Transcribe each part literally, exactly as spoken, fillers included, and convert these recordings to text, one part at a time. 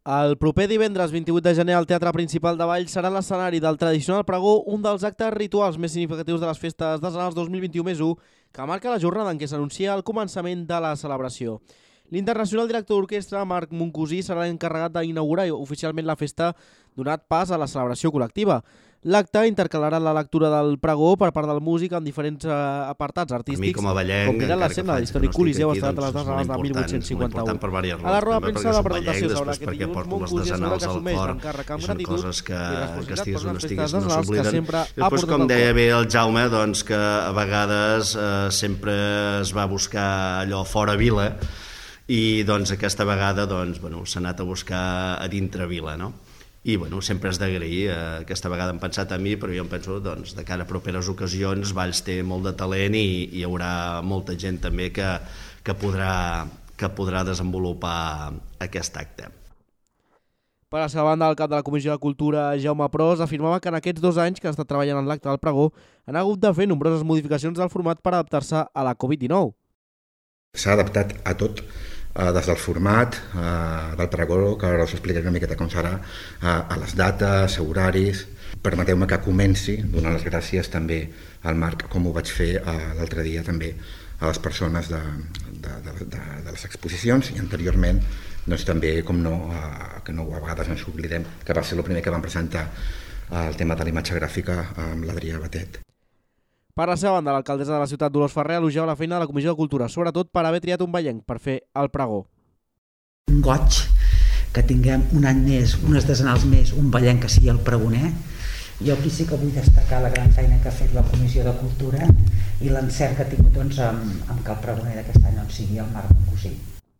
El proper divendres vint-i-vuit de gener al Teatre Principal de Valls serà l'escenari del tradicional pregó, un dels actes rituals més significatius de les festes decenals dos mil vint-i-u més u, que marca la jornada en què s'anuncia el començament de la celebració. L'internacional director d'orquestra, Marc Moncosí, serà l'encarregat d'inaugurar oficialment la festa, donat pas a la celebració col·lectiva. L'acte intercalarà la lectura del pregó per part del músic en diferents uh, apartats artístics, com a ballenc, com mirant l'escena de l'històric Coliseu instal·lat a les decenals de mil vuit-cents cinquanta-u. A la roda de premsa de la presentació s'haurà aquest dilluns, Moncosí assegura que assumeix l'encàrrec amb gratitud i responsabilitat per unes festes decenals que sempre ha portat com deia bé el Jaume, doncs, que a vegades eh, sempre es va buscar allò fora vila i doncs aquesta vegada doncs, bueno, s'ha anat a buscar a dintre vila, no? I bueno, sempre has d'agrair, eh, aquesta vegada han pensat a mi, però jo em penso doncs, de cara a properes ocasions Valls té molt de talent i, i hi haurà molta gent també que, que, podrà, que podrà desenvolupar aquest acte. Per la seva banda, el cap de la Comissió de Cultura, Jaume Pros, afirmava que en aquests dos anys que han estat treballant en l'acte del pregó han hagut de fer nombroses modificacions del format per adaptar-se a la covid dinou. S'ha adaptat a tot, Uh, des del format uh, del pregó, que ara us explicaré una miqueta com serà, uh, a les dates, a horaris. Permeteu-me que comenci donant les gràcies també al Marc, com ho vaig fer uh, l'altre dia també a les persones de, de, de, de, de les exposicions i anteriorment doncs, també, com no, uh, que no a vegades ens oblidem, que va ser el primer que vam presentar uh, el tema de la imatge gràfica amb l'Adrià Batet. Per la seva banda, l'alcaldessa de la ciutat, Dolors Ferrer, elogiava la feina de la Comissió de Cultura, sobretot per haver triat un vallenc per fer el pregó. Un goig que tinguem un any més, unes decenals més, un vallenc que sigui el pregoner. Jo aquí sí que vull destacar la gran feina que ha fet la Comissió de Cultura i l'encert que ha tingut doncs, amb, amb que el pregoner d'aquest any doncs, sigui el Marc Moncosí.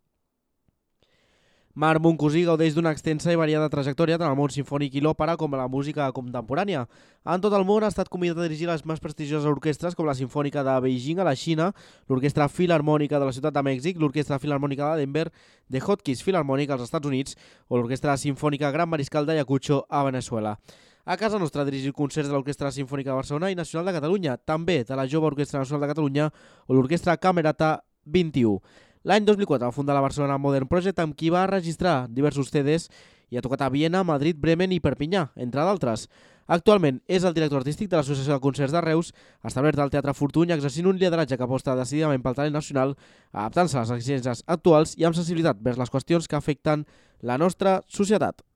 Marc Moncosí gaudeix d'una extensa i variada trajectòria tant al món sinfònic i l'òpera com a la música contemporània. En tot el món ha estat convidat a dirigir les més prestigioses orquestres com la Sinfònica de Beijing a la Xina, l'Orquestra Filharmònica de la Ciutat de Mèxic, l'Orquestra Filharmònica de Denver, The Hotchkiss Philharmonic als Estats Units o l'Orquestra Simfònica Gran Mariscal d'Ayacucho a Veneçuela. A casa nostra ha dirigit concerts de l'Orquestra Simfònica de Barcelona i Nacional de Catalunya, també de la Jove Orquestra Nacional de Catalunya o l'Orquestra Camerata vint-i-u. L'any dos mil quatre va fundar la Barcelona Modern Project, amb qui va registrar diversos C Ds i ha tocat a Viena, Madrid, Bremen i Perpinyà, entre d'altres. Actualment és el director artístic de l'Associació de Concerts de Reus, establert al Teatre Fortuny, exercint un lideratge que aposta decididament pel talent nacional, adaptant-se a les exigències actuals i amb sensibilitat vers les qüestions que afecten la nostra societat.